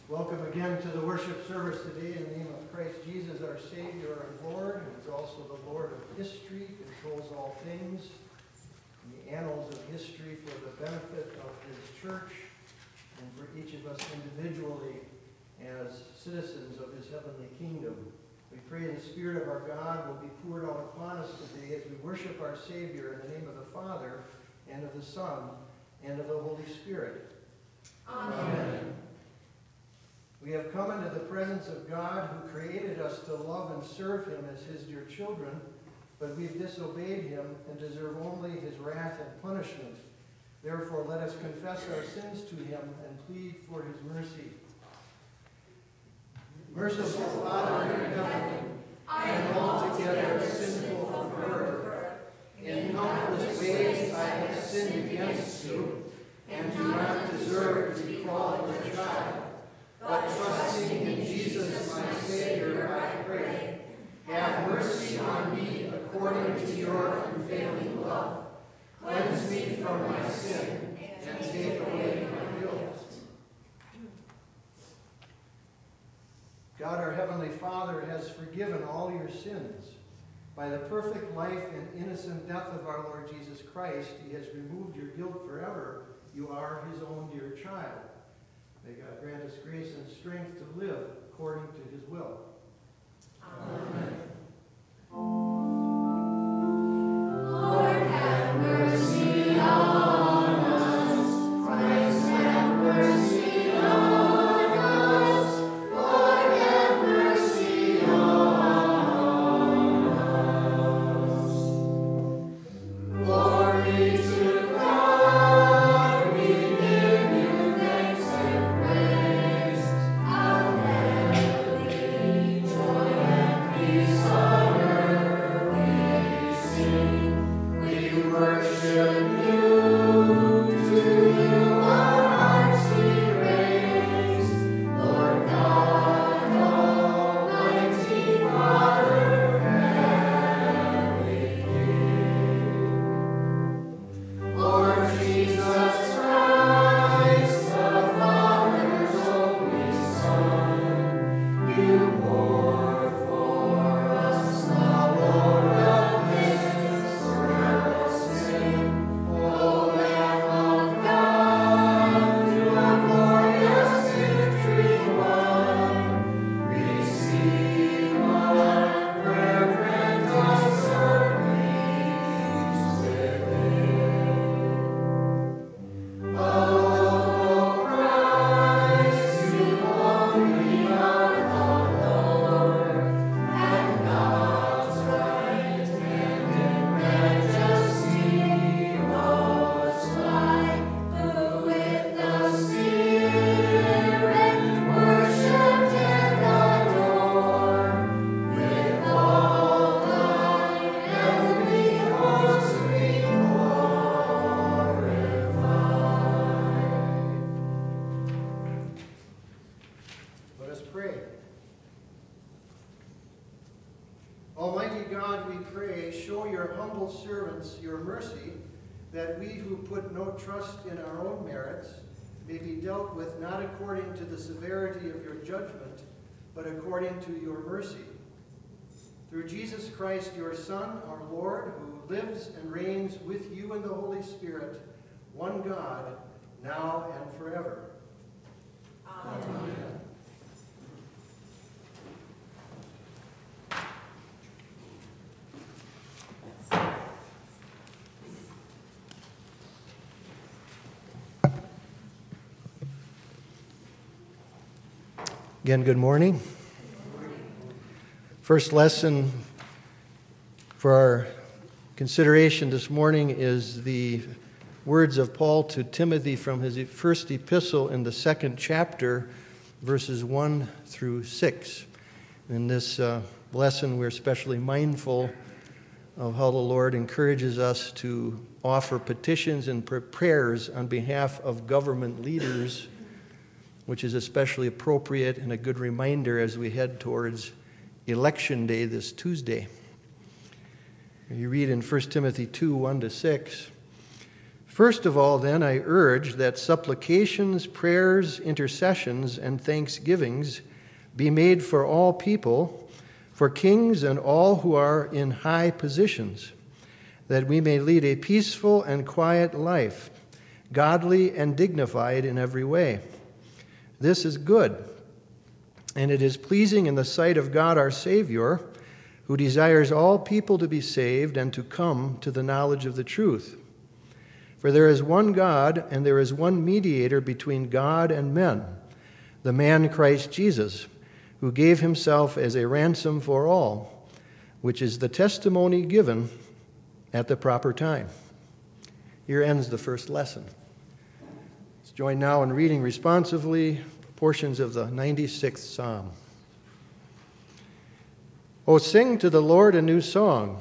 Welcome again to the worship service today in the name of Christ Jesus, our Savior and Lord, who is also the Lord of history, controls all things, in the annals of history for the benefit of His church and for each of us individually as citizens of His heavenly kingdom. We pray the Spirit of our God will be poured out upon us today as we worship our Savior in the name of the Father, and of the Son, and of the Holy Spirit. Amen. We have come into the presence of God who created us to love and serve Him as His dear children, but we've disobeyed Him and deserve only His wrath and punishment. Therefore, let us confess our sins to Him and plead for His mercy. Merciful Father in heaven, I am altogether sinful from birth. In countless ways I have sinned against You, and do not deserve to be called Your child. But trusting in Jesus, my Savior, I pray, have mercy on me according to Your unfailing love. Cleanse me from my sin and take away my guilt. God, our Heavenly Father, has forgiven all your sins. By the perfect life and innocent death of our Lord Jesus Christ, He has removed your guilt forever. You are His own dear child. May God grant us grace and strength to live according to His will. Amen. Lord, have mercy on us. Christ, have mercy on us. Lord, have mercy on us. Glory to God, we give You thanks and praise. Alleluia, joy and peace on earth we sing. We worship You, to You our hearts we raise. Lord God, Almighty Father, Heavenly King. Lord Jesus Christ, the Father's only Son, You bore for us the load of this sin. O Lamb of God, Your glorious victory won. Receive our prayer, grant us our peace within. O Christ, You only are the Lord, and God's right hand in majesty most high, who with the Spirit worshipped and adored, with all the heavenly hosts be glorified. Let us pray. Almighty God, we pray, show Your humble servants Your mercy, that we who put no trust in our own merits may be dealt with not according to the severity of Your judgment, but according to Your mercy. Through Jesus Christ, Your Son, our Lord, who lives and reigns with You in the Holy Spirit, one God, now and forever. Amen. Again, good morning. First lesson for our consideration this morning is the words of Paul to Timothy from his first epistle in the second chapter, verses 1 through 6. In this lesson, we're especially mindful of how the Lord encourages us to offer petitions and prayers on behalf of government leaders, which is especially appropriate and a good reminder as we head towards Election Day this Tuesday. You read in 1 Timothy 2, 1 to 6, First of all, then, I urge that supplications, prayers, intercessions, and thanksgivings be made for all people, for kings and all who are in high positions, that we may lead a peaceful and quiet life, godly and dignified in every way. This is good, and it is pleasing in the sight of God our Savior, who desires all people to be saved and to come to the knowledge of the truth. For there is one God, and there is one mediator between God and men, the man Christ Jesus, who gave himself as a ransom for all, which is the testimony given at the proper time. Here ends the first lesson. Let's join now in reading responsively portions of the 96th Psalm. O sing to the Lord a new song.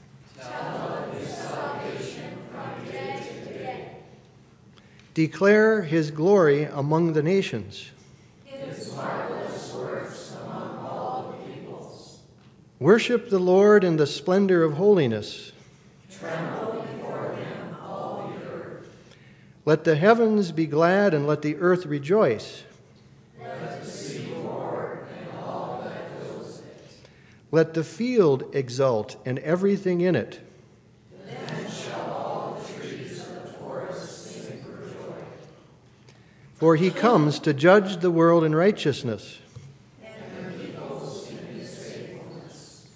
Declare his glory among the nations. His marvelous works among all the peoples. Worship the Lord in the splendor of holiness. Tremble before him, all the earth. Let the heavens be glad and let the earth rejoice. Let the sea roar and all that fills it. Let the field exult and everything in it. Then shall all the trees of the forest sing for joy. For he comes to judge the world in righteousness. And the peoples in his faithfulness.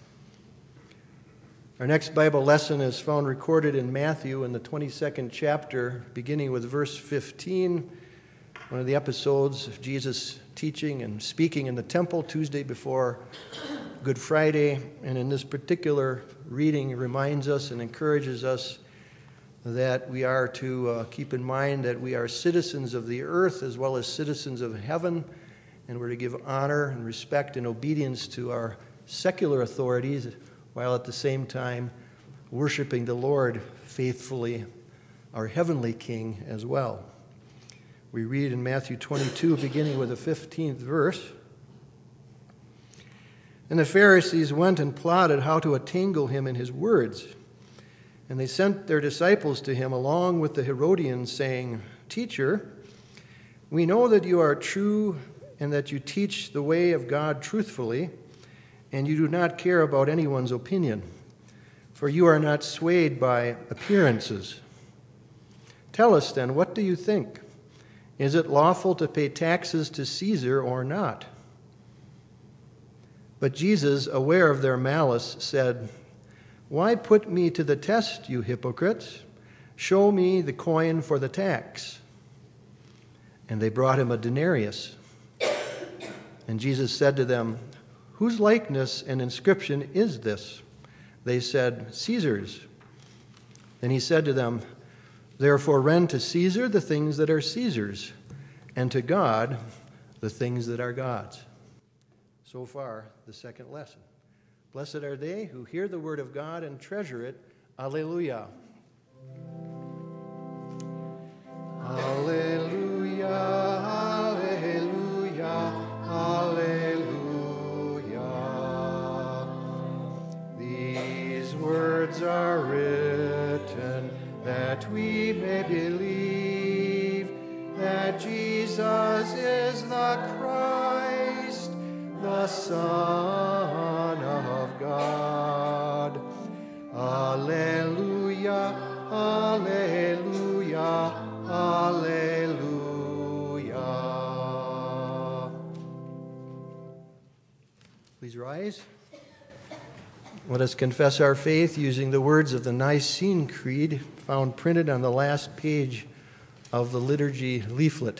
Our next Bible lesson is found recorded in Matthew in the 22nd chapter, beginning with verse 15, one of the episodes of Jesus teaching and speaking in the temple Tuesday before Good Friday. And in this particular reading, it reminds us and encourages us that we are to keep in mind that we are citizens of the earth as well as citizens of heaven, and we're to give honor and respect and obedience to our secular authorities, while at the same time worshiping the Lord faithfully, our heavenly King as well. We read in Matthew 22, beginning with the 15th verse. And the Pharisees went and plotted how to entangle him in his words. And they sent their disciples to him along with the Herodians, saying, Teacher, we know that you are true and that you teach the way of God truthfully, and you do not care about anyone's opinion, for you are not swayed by appearances. Tell us then, what do you think? Is it lawful to pay taxes to Caesar or not? But Jesus, aware of their malice, said, Why put me to the test, you hypocrites? Show me the coin for the tax. And they brought him a denarius. And Jesus said to them, Whose likeness and inscription is this? They said, Caesar's. Then he said to them, Therefore rend to Caesar the things that are Caesar's, and to God the things that are God's. So far, the second lesson. Blessed are they who hear the word of God and treasure it. Alleluia. Alleluia, alleluia, alleluia. These words are written that we may believe that Jesus is the Christ, the Son of God. Alleluia, alleluia, alleluia. Please rise. Let us confess our faith using the words of the Nicene Creed found printed on the last page of the liturgy leaflet.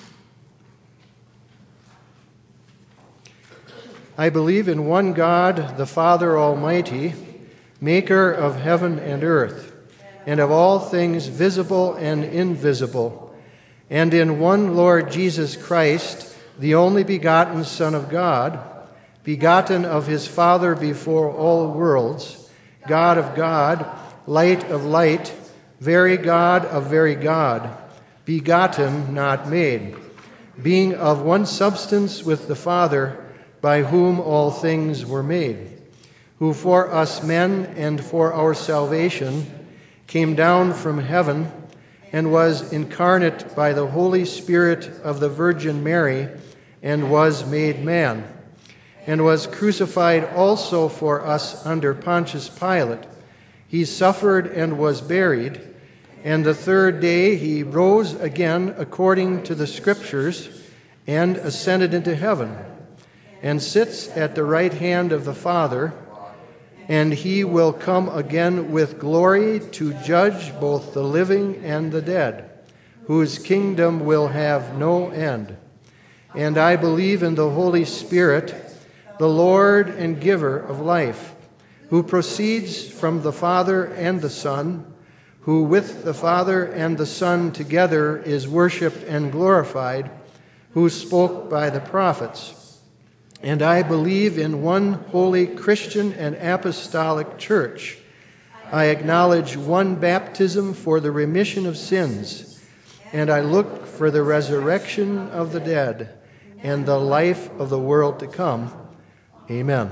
I believe in one God, the Father Almighty, maker of heaven and earth, and of all things visible and invisible, and in one Lord Jesus Christ, the only begotten Son of God, begotten of his Father before all worlds, God of God, light of light, very God of very God, begotten, not made, being of one substance with the Father, by whom all things were made, who for us men and for our salvation came down from heaven and was incarnate by the Holy Spirit of the Virgin Mary, and was made man, and was crucified also for us under Pontius Pilate. He suffered and was buried, and the third day he rose again according to the Scriptures, and ascended into heaven, and sits at the right hand of the Father, and he will come again with glory to judge both the living and the dead, whose kingdom will have no end. And I believe in the Holy Spirit, the Lord and giver of life, who proceeds from the Father and the Son, who with the Father and the Son together is worshipped and glorified, who spoke by the prophets. And I believe in one holy Christian and apostolic church. I acknowledge one baptism for the remission of sins, and I look for the resurrection of the dead and the life of the world to come. Amen.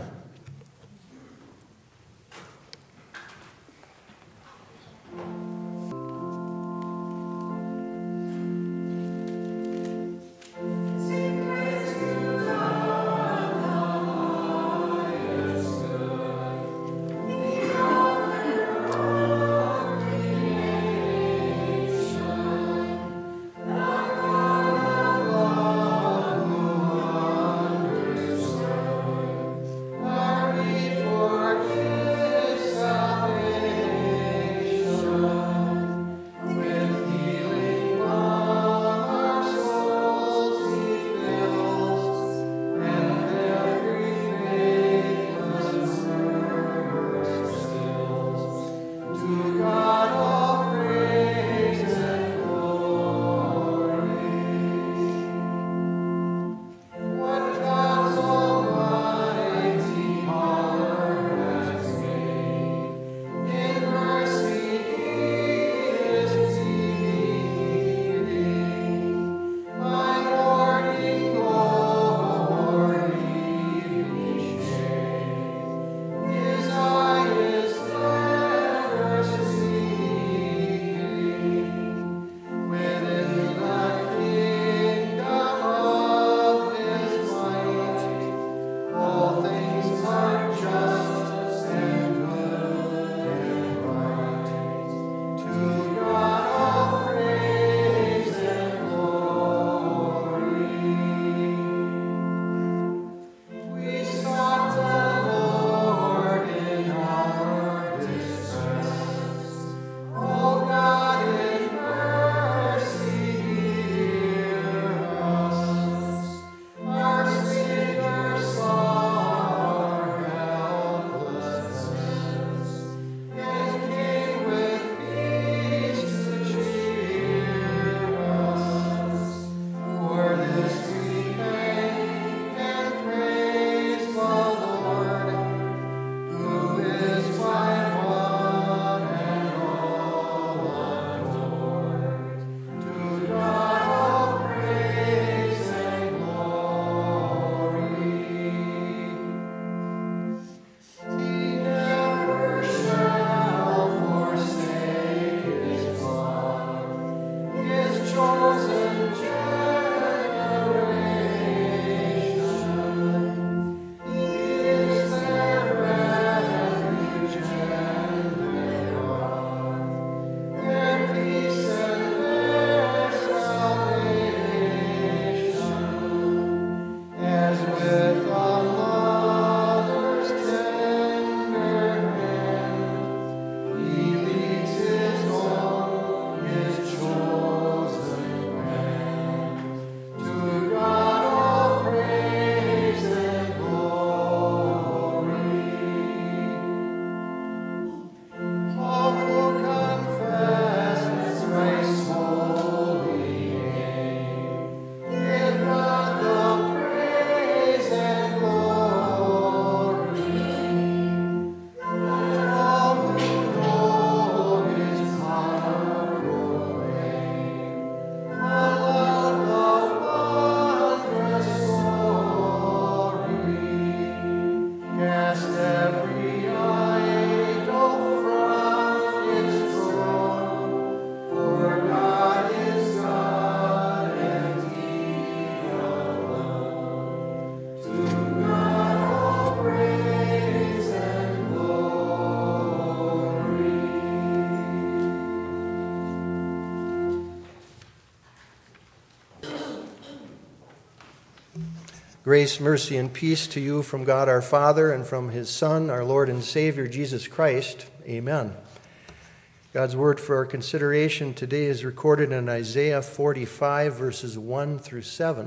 Grace, mercy, and peace to you from God our Father and from his Son, our Lord and Savior, Jesus Christ. Amen. God's word for our consideration today is recorded in Isaiah 45, verses 1 through 7.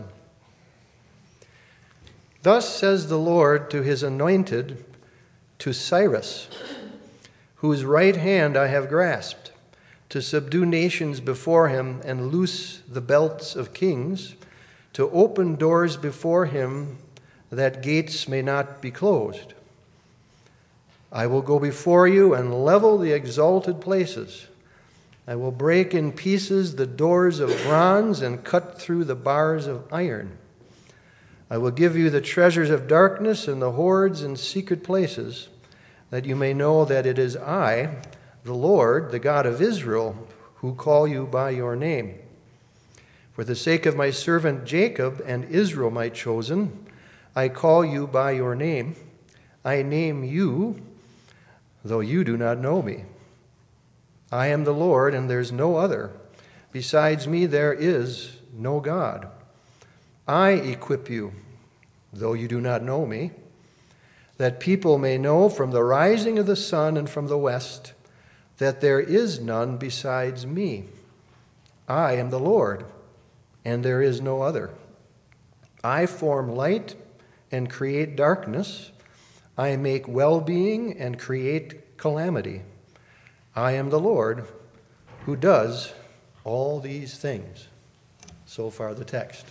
Thus says the Lord to his anointed, to Cyrus, whose right hand I have grasped, to subdue nations before him and loose the belts of kings, to open doors before him that gates may not be closed. I will go before you and level the exalted places. I will break in pieces the doors of bronze and cut through the bars of iron. I will give you the treasures of darkness and the hoards in secret places, that you may know that it is I, the Lord, the God of Israel, who call you by your name. For the sake of my servant Jacob and Israel, my chosen, I call you by your name. I name you, though you do not know me. I am the Lord, and there's no other. Besides me, there is no God. I equip you, though you do not know me, that people may know from the rising of the sun and from the west that there is none besides me. I am the Lord, and there is no other. I form light and create darkness. I make well-being and create calamity. I am the Lord who does all these things. So far the text.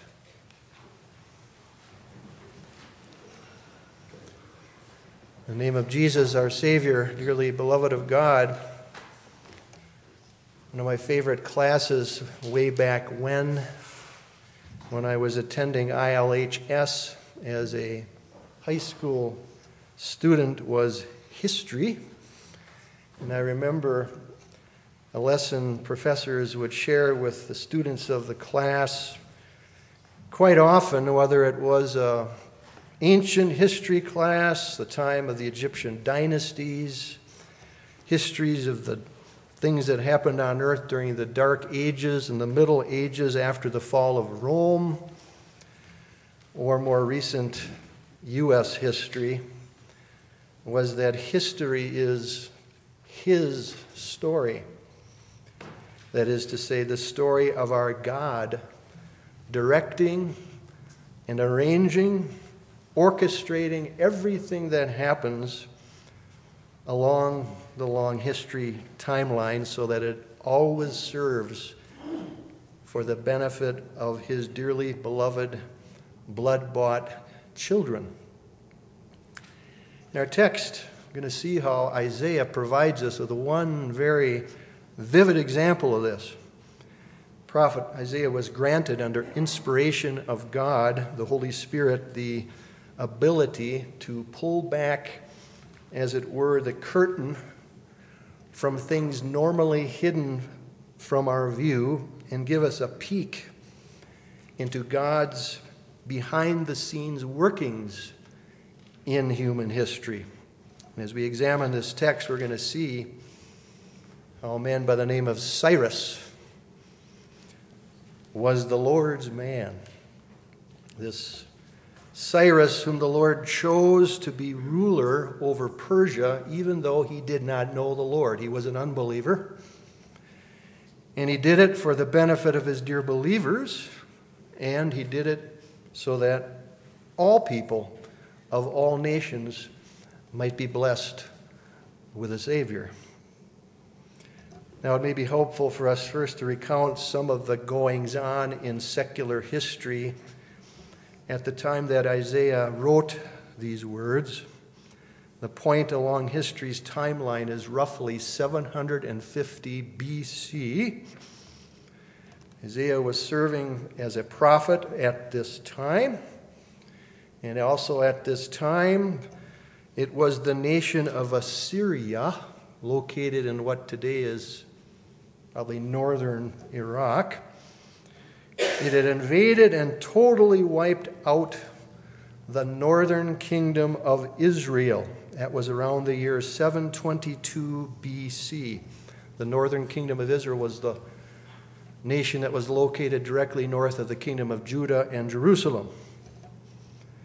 In the name of Jesus, our Savior, dearly beloved of God, one of my favorite classes way back when I was attending ILHS as a high school student was history. And I remember a lesson professors would share with the students of the class quite often, whether it was an ancient history class, the time of the Egyptian dynasties, histories of the things that happened on earth during the Dark Ages and the Middle Ages after the fall of Rome, or more recent U.S. history, was that history is his story. That is to say, the story of our God directing and arranging, orchestrating everything that happens along the long history timeline so that it always serves for the benefit of his dearly beloved, blood-bought children. In our text, we're going to see how Isaiah provides us with one very vivid example of this. Prophet Isaiah was granted, under inspiration of God, the Holy Spirit, the ability to pull back, as it were, the curtain from things normally hidden from our view and give us a peek into God's behind-the-scenes workings in human history. And as we examine this text, we're going to see how a man by the name of Cyrus was the Lord's man. This Cyrus, whom the Lord chose to be ruler over Persia, even though he did not know the Lord. He was an unbeliever. And he did it for the benefit of his dear believers, and he did it so that all people of all nations might be blessed with a Savior. Now, it may be helpful for us first to recount some of the goings-on in secular history at the time that Isaiah wrote these words. The point along history's timeline is roughly 750 BC. Isaiah was serving as a prophet at this time. And also at this time, it was the nation of Assyria, located in what today is probably northern Iraq. It had invaded and totally wiped out the northern kingdom of Israel. That was around the year 722 BC. The northern kingdom of Israel was the nation that was located directly north of the kingdom of Judah and Jerusalem.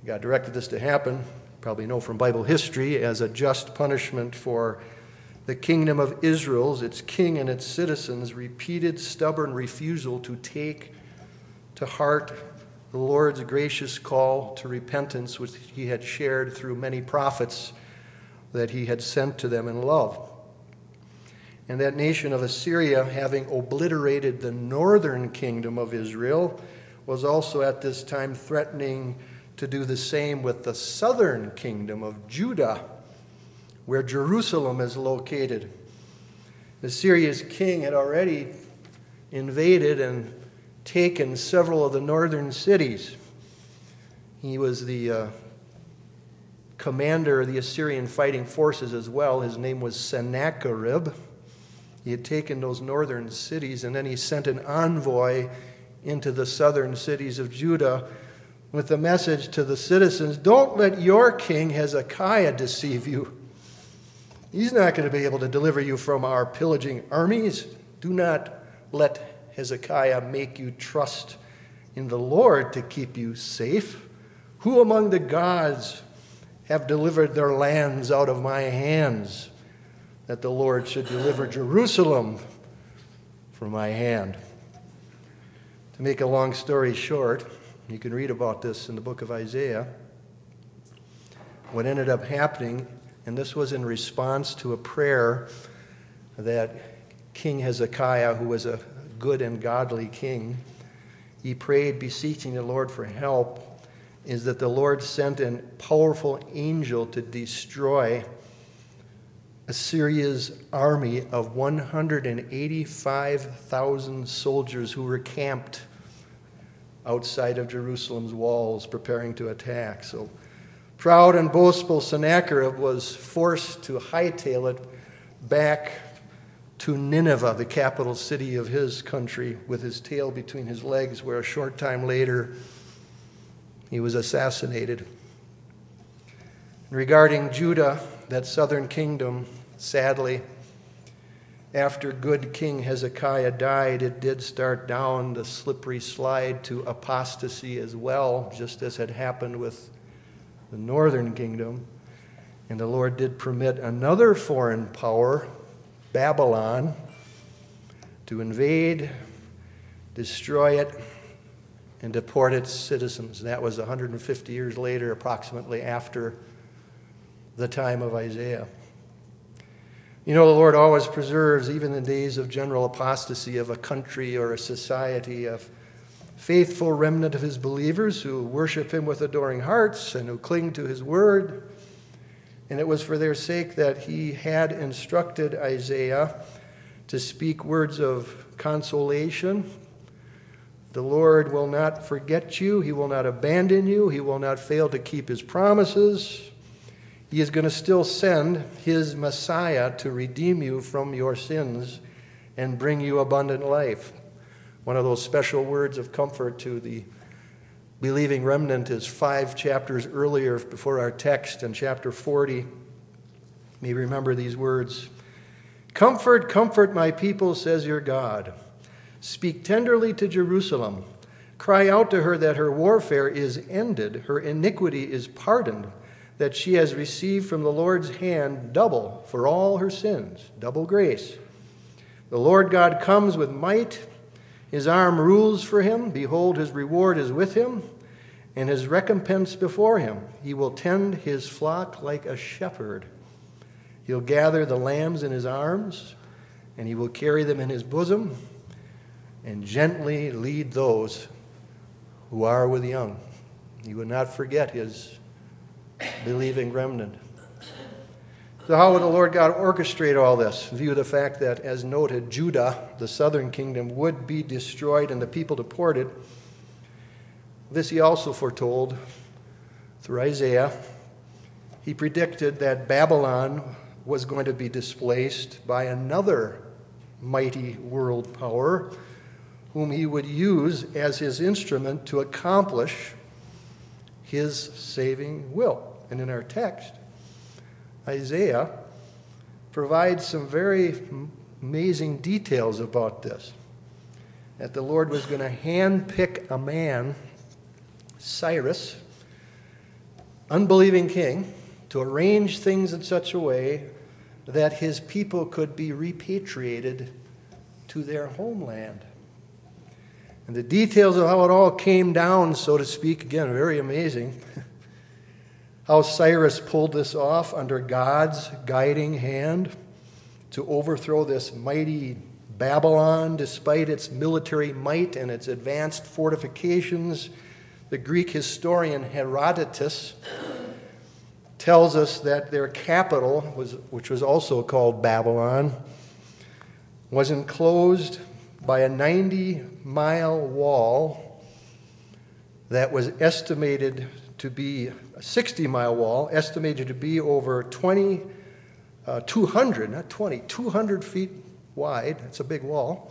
God directed this to happen, probably know from Bible history, as a just punishment for the kingdom of Israel's, its king and its citizens' repeated stubborn refusal to take to heart the Lord's gracious call to repentance, which he had shared through many prophets that he had sent to them in love. And that nation of Assyria, having obliterated the northern kingdom of Israel, was also at this time threatening to do the same with the southern kingdom of Judah, where Jerusalem is located. Assyria's king had already invaded and taken several of the northern cities. He was the commander of the Assyrian fighting forces as well. His name was Sennacherib. He had taken those northern cities, and then he sent an envoy into the southern cities of Judah with the message to the citizens, don't let your king Hezekiah deceive you. He's not going to be able to deliver you from our pillaging armies. Do not let Hezekiah make you trust in the Lord to keep you safe. Who among the gods have delivered their lands out of my hands, that the Lord should deliver Jerusalem from my hand? To make a long story short, you can read about this in the book of Isaiah. What ended up happening, and this was in response to a prayer that King Hezekiah, who was a good and godly king, he prayed beseeching the Lord for help, is that the Lord sent a powerful angel to destroy Assyria's army of 185,000 soldiers who were camped outside of Jerusalem's walls preparing to attack. So proud and boastful Sennacherib was forced to hightail it back to Nineveh, the capital city of his country, with his tail between his legs, where a short time later he was assassinated. Regarding Judah, that southern kingdom, sadly, after good King Hezekiah died, it did start down the slippery slide to apostasy as well, just as had happened with the northern kingdom. And the Lord did permit another foreign power, Babylon, to invade, destroy it, and deport its citizens. That was 150 years later, approximately after the time of Isaiah. You know, the Lord always preserves, even in days of general apostasy of a country or a society, a faithful remnant of his believers who worship him with adoring hearts and who cling to his word. And it was for their sake that he had instructed Isaiah to speak words of consolation. The Lord will not forget you. He will not abandon you. He will not fail to keep his promises. He is going to still send his Messiah to redeem you from your sins and bring you abundant life. One of those special words of comfort to the believing remnant is 5 chapters earlier before our text in chapter 40. You may remember these words. Comfort, comfort my people, says your God. Speak tenderly to Jerusalem. Cry out to her that her warfare is ended, her iniquity is pardoned, that she has received from the Lord's hand double for all her sins, double grace. The Lord God comes with might. His arm rules for him. Behold, his reward is with him, and his recompense before him. He will tend his flock like a shepherd. He'll gather the lambs in his arms, and he will carry them in his bosom, and gently lead those who are with young. He will not forget his believing remnant. So how would the Lord God orchestrate all this? In view of the fact that, as noted, Judah, the southern kingdom, would be destroyed and the people deported. This he also foretold through Isaiah. He predicted that Babylon was going to be displaced by another mighty world power whom he would use as his instrument to accomplish his saving will. And in our text, Isaiah provides some very amazing details about this. That the Lord was going to handpick a man, Cyrus, unbelieving king to arrange things in such a way that his people could be repatriated to their homeland. And the details of how it all came down, so to speak, again, very amazing. How Cyrus pulled this off under God's guiding hand to overthrow this mighty Babylon, despite its military might and its advanced fortifications. The Greek historian Herodotus tells us that their capital, which was also called Babylon, was enclosed by a 90-mile wall that was estimated to be a 60-mile wall, estimated to be over 200 feet wide. That's a big wall.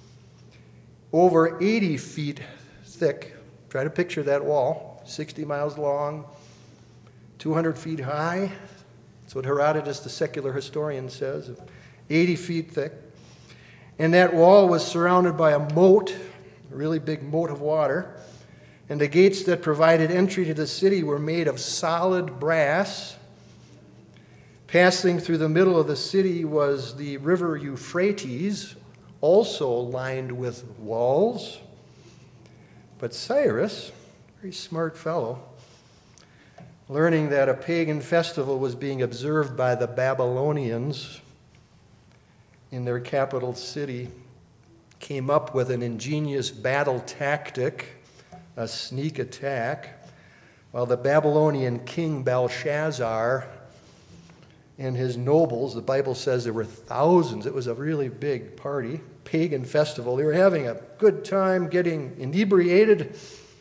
Over 80 feet thick. Try to picture that wall. 60 miles long, 200 feet high. That's what Herodotus, the secular historian, says. 80 feet thick. And that wall was surrounded by a moat, a really big moat of water. And the gates that provided entry to the city were made of solid brass. Passing through the middle of the city was the river Euphrates, also lined with walls. But Cyrus, very smart fellow, learning that a pagan festival was being observed by the Babylonians in their capital city, came up with an ingenious battle tactic, a sneak attack, while the Babylonian king Belshazzar and his nobles, the Bible says there were thousands, it was a really big party, pagan festival. They were having a good time, getting inebriated.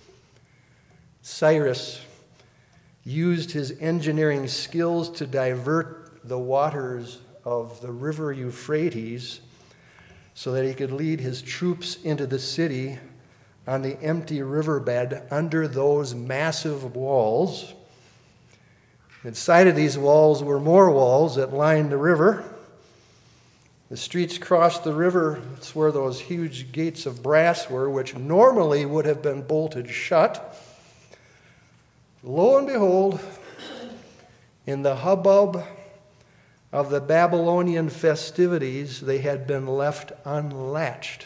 Cyrus used his engineering skills to divert the waters of the river Euphrates so that he could lead his troops into the city on the empty riverbed under those massive walls. Inside of these walls were more walls that lined the river. The streets crossed the river. That's where those huge gates of brass were, which normally would have been bolted shut. Lo and behold, in the hubbub of the Babylonian festivities, they had been left unlatched.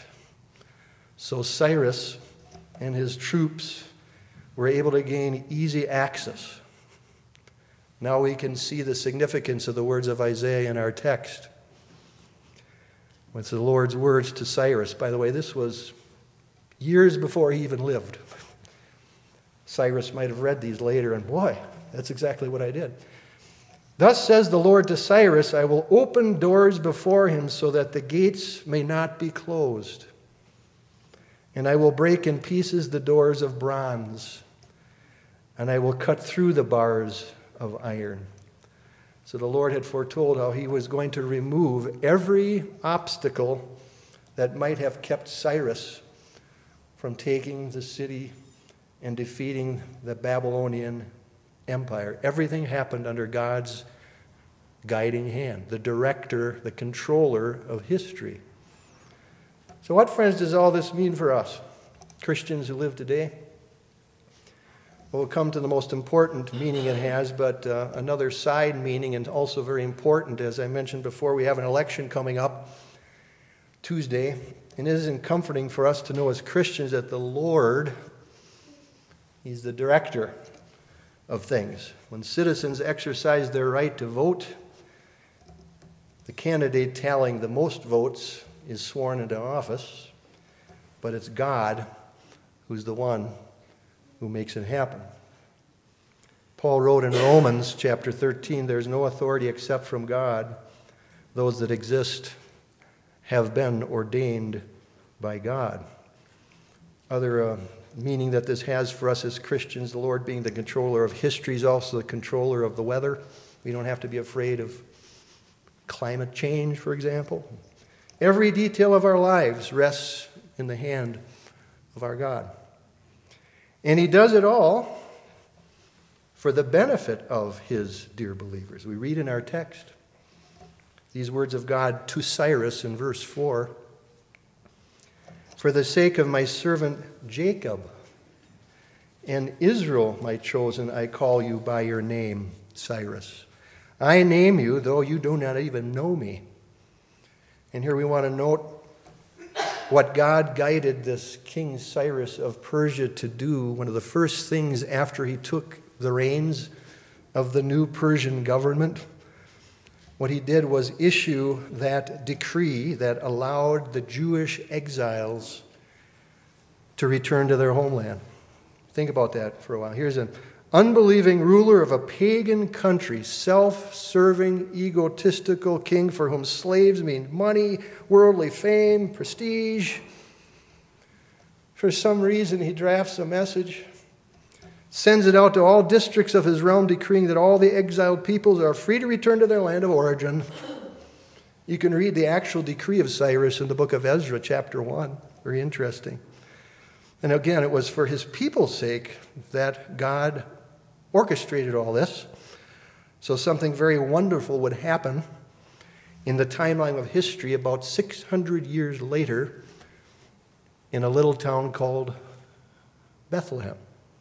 So Cyrus and his troops were able to gain easy access. Now we can see the significance of the words of Isaiah in our text. It's the Lord's words to Cyrus. By the way, this was years before he even lived. Cyrus might have read these later, and boy, that's exactly what I did. Thus says the Lord to Cyrus, I will open doors before him so that the gates may not be closed. And I will break in pieces the doors of bronze, and I will cut through the bars of iron. So the Lord had foretold how he was going to remove every obstacle that might have kept Cyrus from taking the city and defeating the Babylonian Empire. Everything happened under God's guiding hand, the director, the controller of history. So what, friends, does all this mean for us, Christians who live today? We'll come to the most important meaning it has, but another side meaning, and also very important, as I mentioned before, we have an election coming up Tuesday, and it isn't comforting for us to know as Christians that the Lord, He's the director of things. When citizens exercise their right to vote, the candidate tallying the most votes is sworn into office, but it's God who's the one who makes it happen. Paul wrote in Romans chapter 13, there's no authority except from God. Those that exist have been ordained by God. Other meaning that this has for us as Christians, the Lord being the controller of history is also the controller of the weather. We don't have to be afraid of climate change, for example. Every detail of our lives rests in the hand of our God. And He does it all for the benefit of His dear believers. We read in our text these words of God to Cyrus in verse 4. For the sake of my servant Jacob And Israel, my chosen, I call you by your name, Cyrus. I name you, though you do not even know me. And here we want to note what God guided this King Cyrus of Persia to do. One of the first things after he took the reins of the new Persian government, what he did was issue that decree that allowed the Jewish exiles to return to their homeland. Think about that for a while. Here's an unbelieving ruler of a pagan country, self-serving, egotistical king for whom slaves mean money, worldly fame, prestige. For some reason, he drafts a message, sends it out to all districts of his realm, decreeing that all the exiled peoples are free to return to their land of origin. You can read the actual decree of Cyrus in the book of Ezra, chapter 1. Very interesting. And again, it was for his people's sake that God orchestrated all this. So something very wonderful would happen in the timeline of history about 600 years later in a little town called Bethlehem.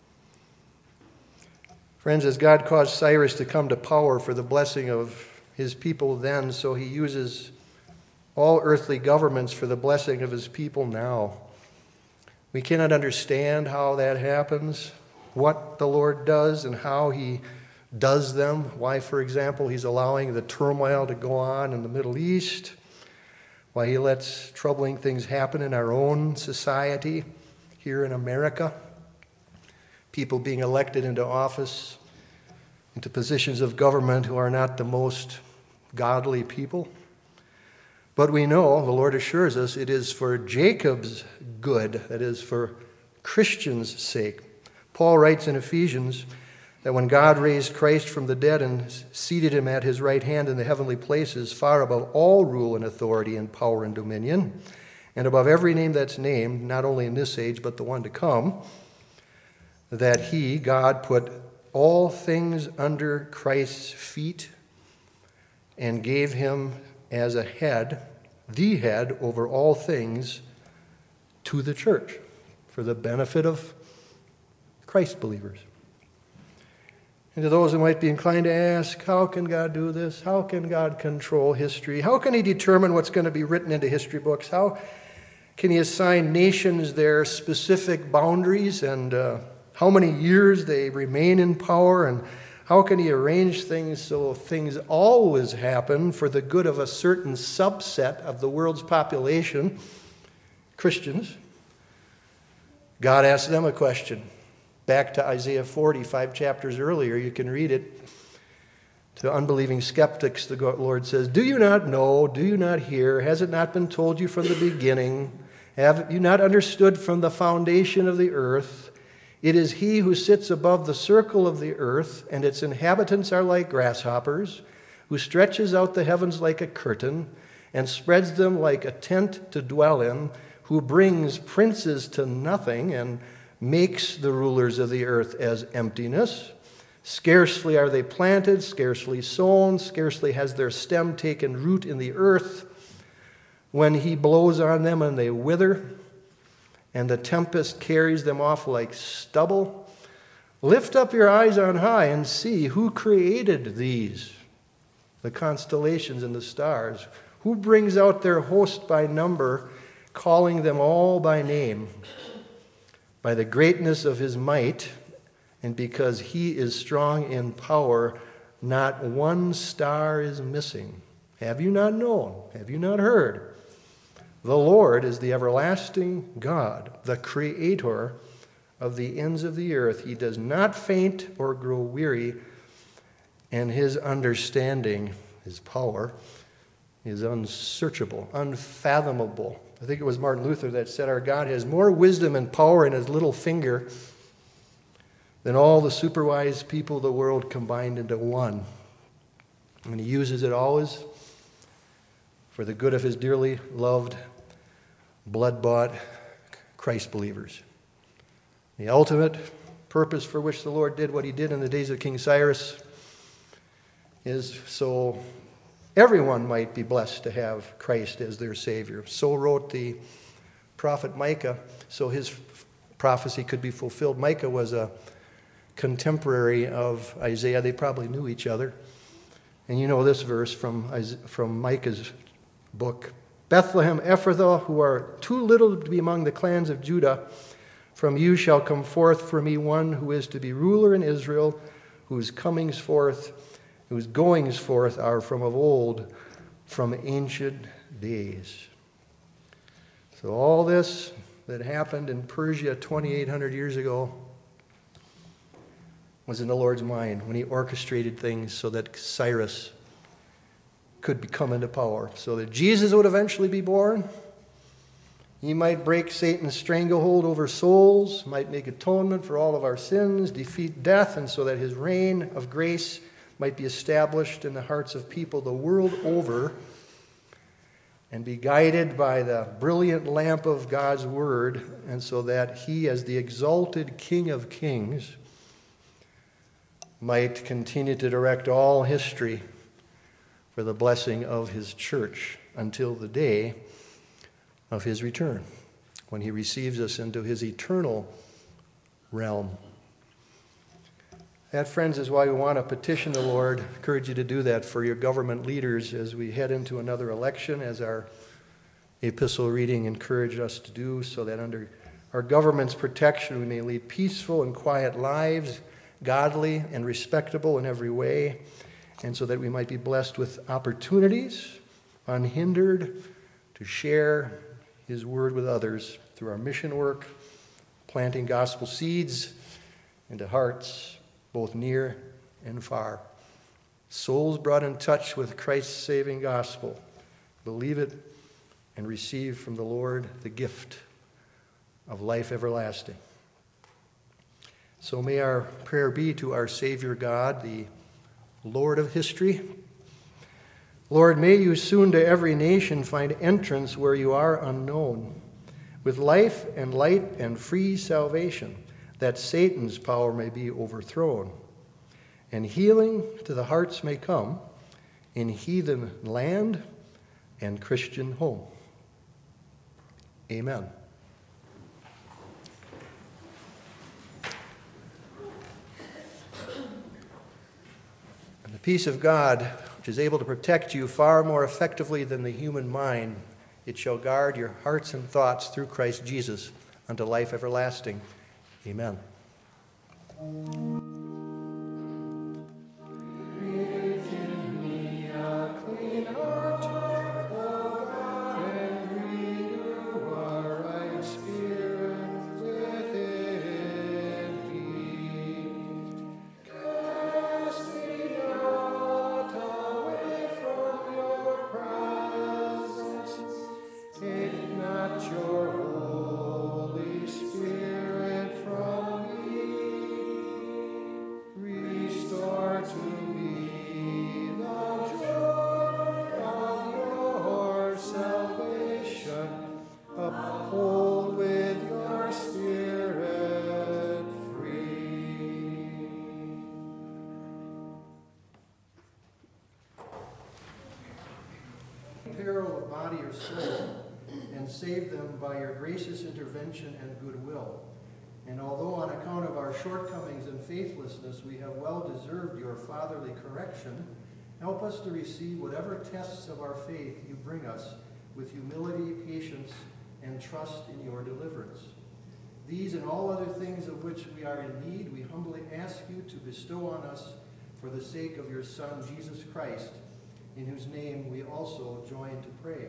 Friends, as God caused Cyrus to come to power for the blessing of his people then, so he uses all earthly governments for the blessing of his people now. We cannot understand how that happens, what the Lord does and how he does them. Why, for example, he's allowing the turmoil to go on in the Middle East. Why he lets troubling things happen in our own society here in America. People being elected into office, into positions of government who are not the most godly people. But we know, the Lord assures us, it is for Jacob's good, that is, for Christians' sake. Paul writes in Ephesians that when God raised Christ from the dead and seated him at his right hand in the heavenly places, far above all rule and authority and power and dominion, and above every name that's named, not only in this age but the one to come, that he, God, put all things under Christ's feet and gave him as a head, the head over all things, to the church for the benefit of Christ believers. And to those who might be inclined to ask, how can God do this? How can God control history? How can he determine what's going to be written into history books? How can he assign nations their specific boundaries and how many years they remain in power? And how can he arrange things so things always happen for the good of a certain subset of the world's population, Christians? God asked them a question. Back to Isaiah 40, 5 chapters earlier, you can read it. To unbelieving skeptics, the Lord says, "Do you not know? Do you not hear? Has it not been told you from the beginning? Have you not understood from the foundation of the earth? It is he who sits above the circle of the earth, and its inhabitants are like grasshoppers, who stretches out the heavens like a curtain, and spreads them like a tent to dwell in, who brings princes to nothing, and makes the rulers of the earth as emptiness. Scarcely are they planted, scarcely sown, scarcely has their stem taken root in the earth, when he blows on them and they wither, and the tempest carries them off like stubble. Lift up your eyes on high and see who created these, the constellations and the stars. Who brings out their host by number, calling them all by name? By the greatness of his might, and because he is strong in power, not one star is missing. Have you not known? Have you not heard? The Lord is the everlasting God, the creator of the ends of the earth. He does not faint or grow weary, and his understanding, his power, is unsearchable, unfathomable. I think it was Martin Luther that said our God has more wisdom and power in his little finger than all the superwise people of the world combined into one. And he uses it always for the good of his dearly loved, blood-bought Christ believers. The ultimate purpose for which the Lord did what he did in the days of King Cyrus is so everyone might be blessed to have Christ as their Savior. So wrote the prophet Micah. So his prophecy could be fulfilled. Micah was a contemporary of Isaiah. They probably knew each other. And you know this verse from Micah's book. Bethlehem Ephrathah, who are too little to be among the clans of Judah, from you shall come forth for me one who is to be ruler in Israel, whose goings forth are from of old, from ancient days. So all this that happened in Persia 2,800 years ago was in the Lord's mind when he orchestrated things so that Cyrus could come into power, so that Jesus would eventually be born. He might break Satan's stranglehold over souls, might make atonement for all of our sins, defeat death, and so that his reign of grace might be established in the hearts of people the world over, and be guided by the brilliant lamp of God's word, and so that he, as the exalted King of Kings, might continue to direct all history for the blessing of his church until the day of his return, when he receives us into his eternal realm. That, friends, is why we want to petition the Lord. I encourage you to do that for your government leaders as we head into another election, as our epistle reading encouraged us to do, so that under our government's protection we may lead peaceful and quiet lives, godly and respectable in every way, and so that we might be blessed with opportunities, unhindered, to share his word with others through our mission work, planting gospel seeds into hearts both near and far. Souls brought in touch with Christ's saving gospel. Believe it and receive from the Lord the gift of life everlasting. So may our prayer be to our Savior God, the Lord of history. Lord, may you soon to every nation find entrance where you are unknown, with life and light and free salvation, that Satan's power may be overthrown, and healing to the hearts may come in heathen land and Christian home. Amen. And the peace of God, which is able to protect you far more effectively than the human mind, it shall guard your hearts and thoughts through Christ Jesus unto life everlasting. Amen. Peril of body or soul, and save them by your gracious intervention and goodwill. And although on account of our shortcomings and faithlessness we have well deserved your fatherly correction, help us to receive whatever tests of our faith you bring us with humility, patience, and trust in your deliverance. These and all other things of which we are in need, we humbly ask you to bestow on us for the sake of your Son, Jesus Christ, in whose name we also join to pray.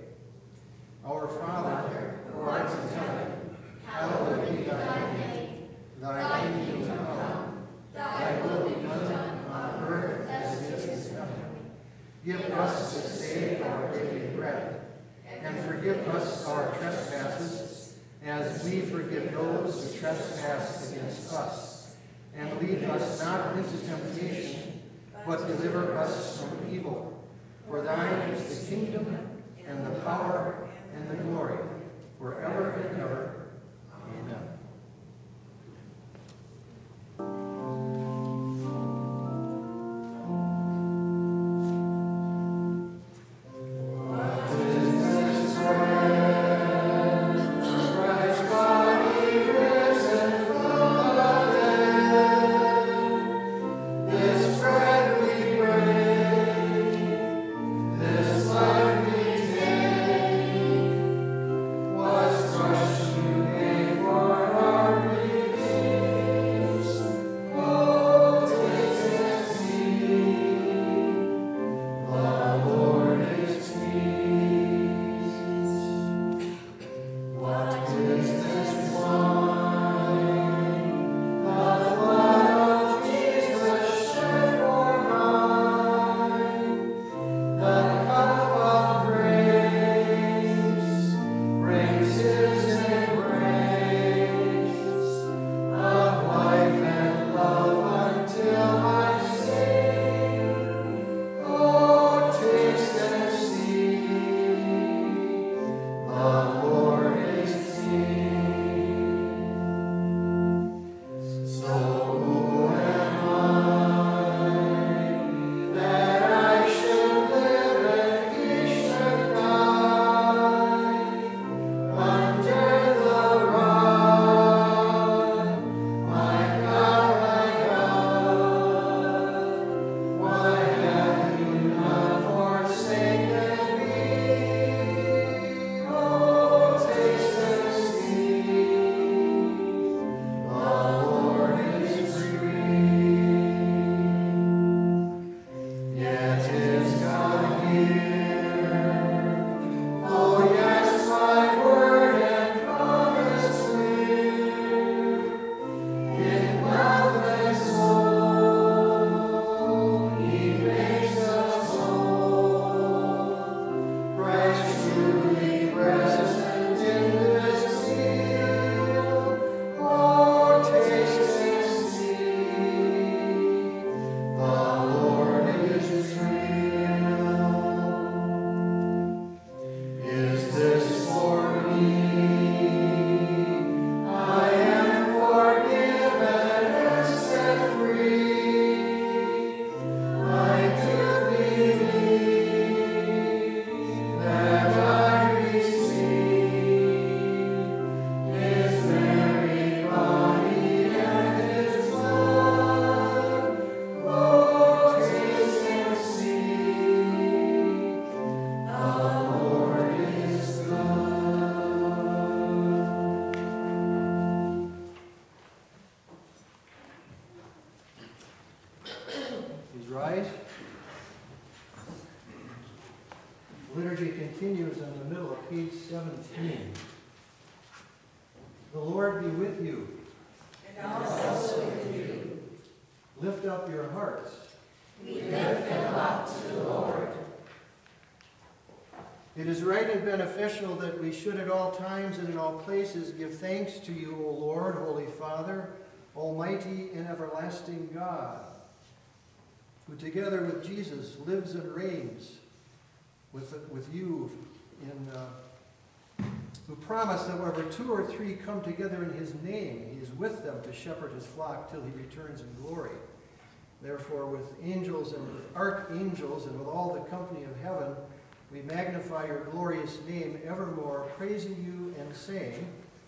Our Father, who art in heaven, hallowed be thy name. Thy kingdom come, thy will be done on earth as it is in heaven. Give us this day our daily bread, and forgive us our trespasses, as we forgive those who trespass against us. And lead us not into temptation, but deliver us from evil. For thine is the kingdom, and the power, and the glory, forever and ever. Amen. Christ's body risen rise. The liturgy continues in the middle of page 17. The Lord be with you. And also with you. Lift up your hearts. We lift them up to the Lord. It is right and beneficial that we should at all times and in all places give thanks to you, O Lord, Holy Father, Almighty and everlasting God, who together with Jesus lives and reigns with you, who promised that wherever 2 or 3 come together in his name, he is with them to shepherd his flock till he returns in glory. Therefore, with angels and with archangels and with all the company of heaven, we magnify your glorious name evermore, praising you and saying,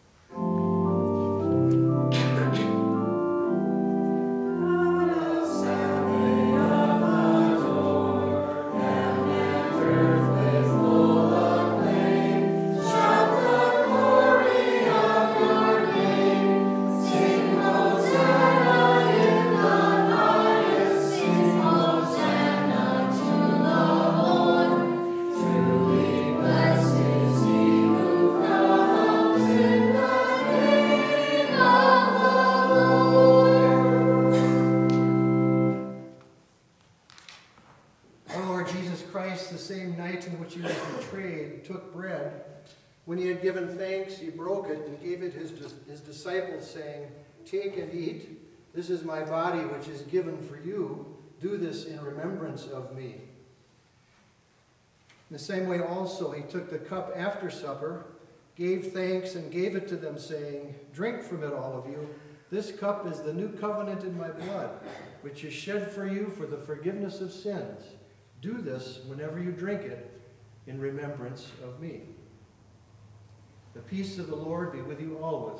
when he had given thanks, he broke it and gave it his disciples, saying, "Take and eat. This is my body, which is given for you. Do this in remembrance of me." In the same way also he took the cup after supper, gave thanks, and gave it to them, saying, "Drink from it, all of you. This cup is the new covenant in my blood, which is shed for you for the forgiveness of sins. Do this whenever you drink it in remembrance of me." The peace of the Lord be with you always.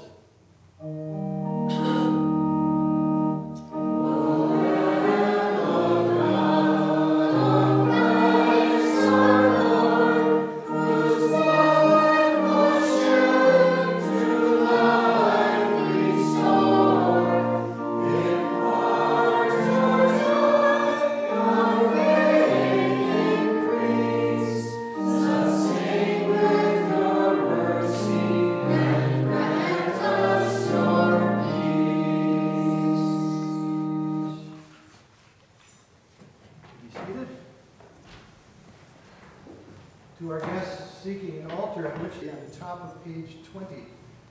To our guests seeking an altar, on the top of page 20,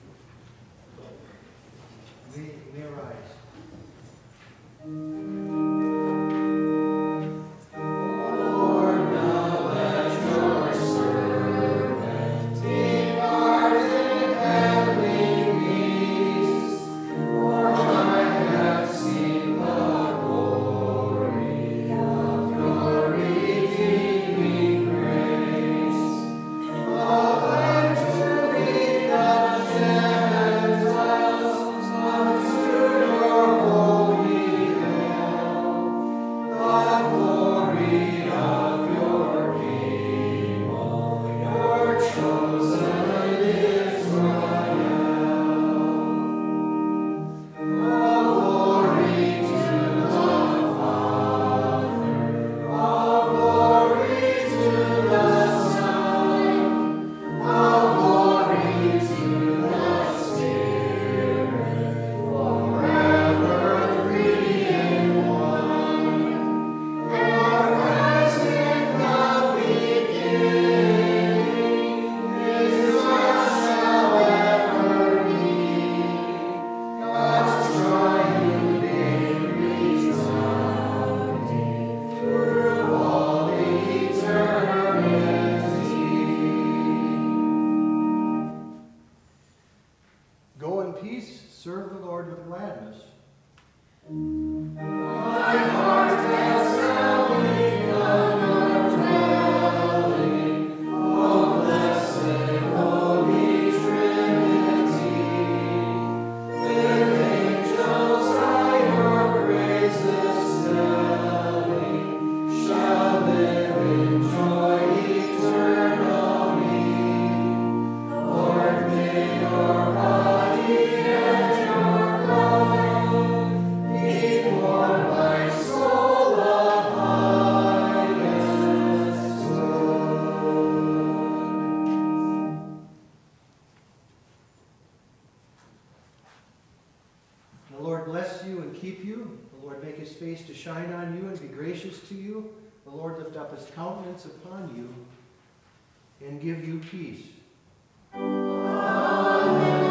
may arise. shine on you and be gracious to you. The Lord lift up his countenance upon you and give you peace. Amen.